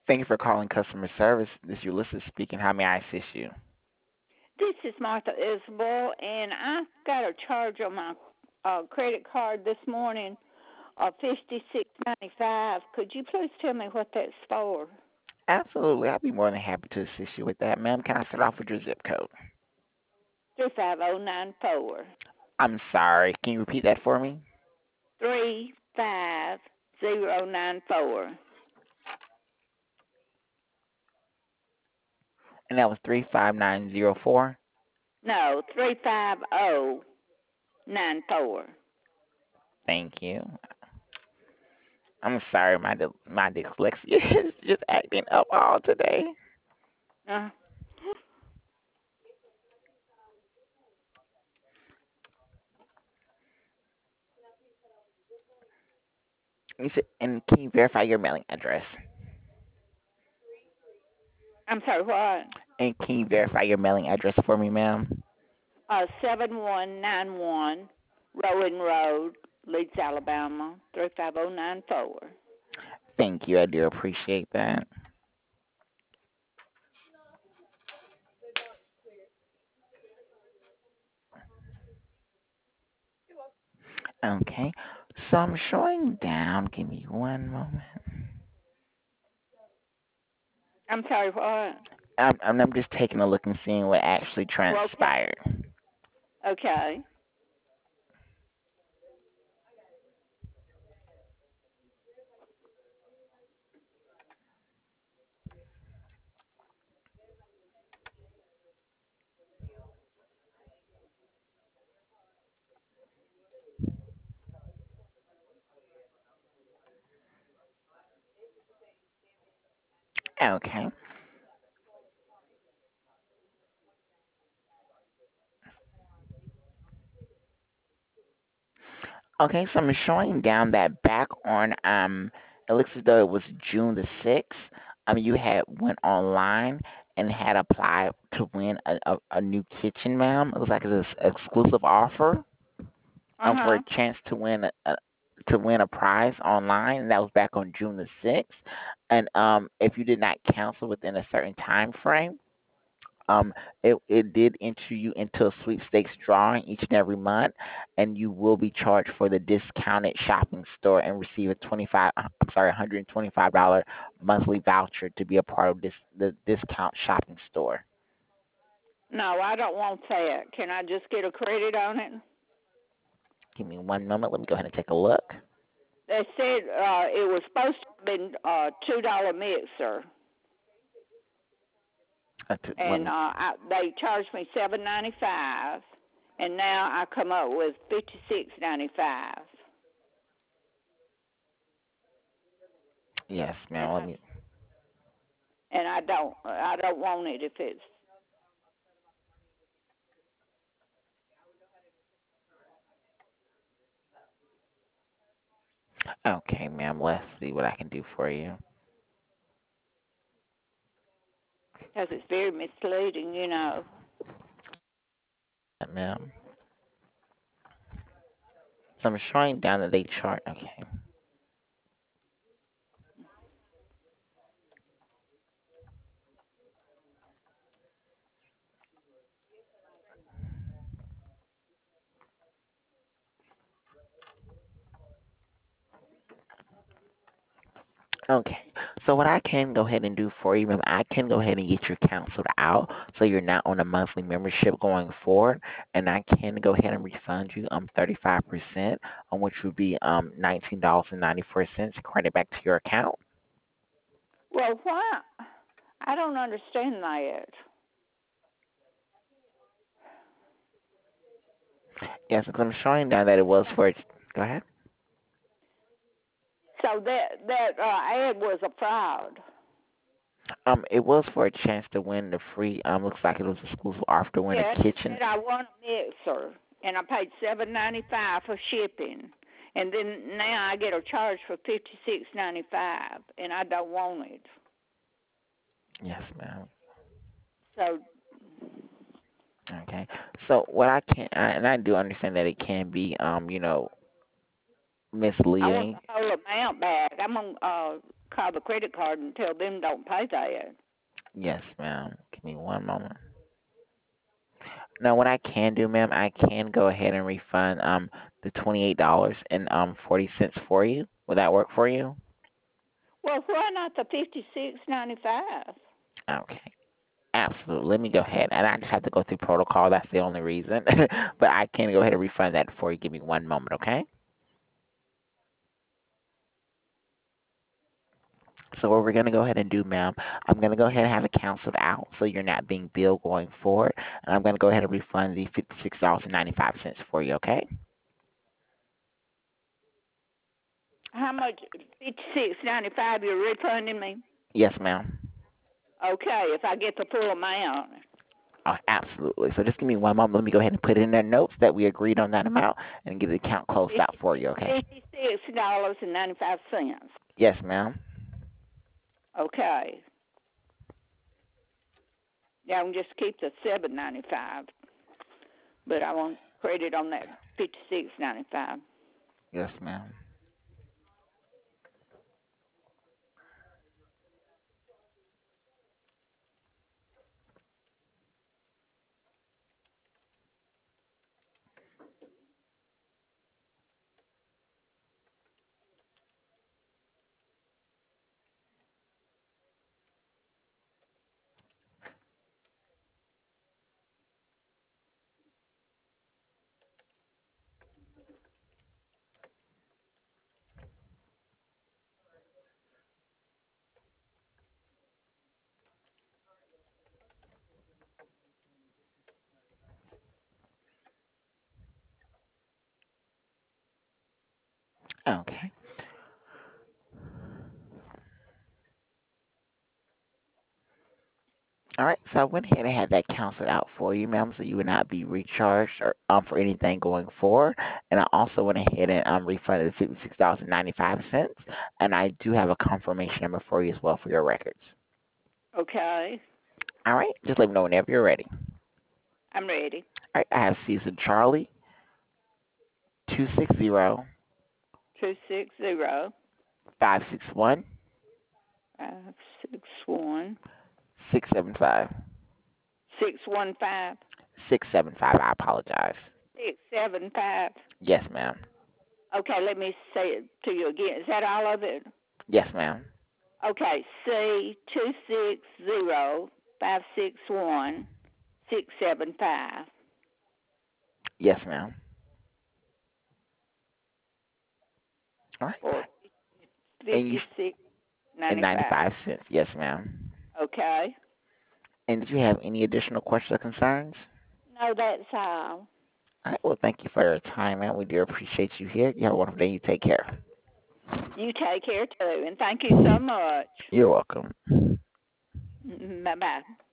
Thank you for calling customer service. This is Ulysses speaking. How may I assist you? This is Martha Isabel, and I got a charge on my credit card this morning of $56.95. Could you please tell me what that's for? Absolutely. I'll be more than happy to assist you with that, ma'am. Can I start off with your zip code? 35094. I'm sorry. Can you repeat that for me? 35094. And that was 35904. No, 35094. Thank you. I'm sorry, my dyslexia is just acting up all today. Uh, And can you verify your mailing address? I'm sorry, what? And can you verify your mailing address for me, ma'am? 7191 Rowan Road, Leeds, Alabama, 35094. Thank you. I do appreciate that. Okay. So I'm showing down. Give me one moment. I'm sorry, what? I'm just taking a look and seeing what actually Okay. transpired. Okay. Okay. Okay, so I'm showing down that back on it looks as though it was June the 6th. You had went online and had applied to win a new kitchen, ma'am. It looks like it's an exclusive offer for a Uh-huh. chance to win a prize online, and that was back on June the 6th. And if you did not cancel within a certain time frame, um, it did enter you into a sweepstakes drawing each and every month, and you will be charged for the discounted shopping store and receive a $125 monthly voucher to be a part of the discount shopping store. No, I don't want that. Can I just get a credit on it? Give me one moment. Let me go ahead and take a look. They said it was supposed to have been $2 mixer, Let and me, they charged me $7.95, and now I come up with $56.95, yes, and ma'am. Let me. I don't want it if it's. Okay, ma'am. Let's see what I can do for you. Because it's very misleading. Ma'am. So I'm showing down that they chart. Okay. Okay. So what I can go ahead and do for you, ma'am, I can go ahead and get your canceled out so you're not on a monthly membership going forward, and I can go ahead and refund you 35%, which would be $19.94 credit back to your account. Well, why? I don't understand that. Yes, because I'm showing down that it was for. Go ahead. So that ad was a fraud. It was for a chance to win the free. Looks like it was exclusive offer to win Yeah, a it kitchen. said I want a mixer, and I paid $7.95 for shipping, and then now I get a charge for $56.95, and I don't want it. Yes, ma'am. So Okay. So what I can, and I do understand that it can be, I want misleading. the whole amount back. I'm gonna call the credit card and tell them don't pay that. Yes, ma'am. Give me one moment. Now, what I can do, ma'am, I can go ahead and refund the $28 and 40 cents for you. Would that work for you? Well, why not the 56.95? Okay. Absolutely. Let me go ahead, and I just have to go through protocol. That's the only reason. But I can go ahead and refund that for you. Give me one moment, okay? So what we're gonna go ahead and do, ma'am, I'm gonna go ahead and have it canceled out, so you're not being billed going forward, and I'm gonna go ahead and refund the $56.95 for you, okay? How much? 56.95. You're refunding me? Yes, ma'am. Okay, if I get the full amount. Oh, absolutely. So just give me one moment. Let me go ahead and put it in their notes that we agreed on that amount and get the account closed out for you, okay? $56.95. Yes, ma'am. Okay. Yeah, I can just keep the $7.95, but I want credit on that $56.95. Yes, ma'am. Okay. All right, so I went ahead and had that canceled out for you, ma'am, so you would not be recharged or for anything going forward. And I also went ahead and refunded the $56.95, and I do have a confirmation number for you as well for your records. Okay, All right, just let me know whenever you're ready. I'm ready. All right, I have Cecil Charlie 260 260 561 561 675 615 675. I apologize. 675. Yes, ma'am. Okay, let me say it to you again. Is that all of it? Yes, ma'am. Okay, C 260 561 675 Yes, ma'am. All right. for And you 56.95. 95 cents. Yes, ma'am. Okay. And did you have any additional questions or concerns? No, that's all. All right. Well, thank you for your time, man. We do appreciate you here. You have a wonderful day. You take care. You take care too, and thank you so much. You're welcome. Bye bye.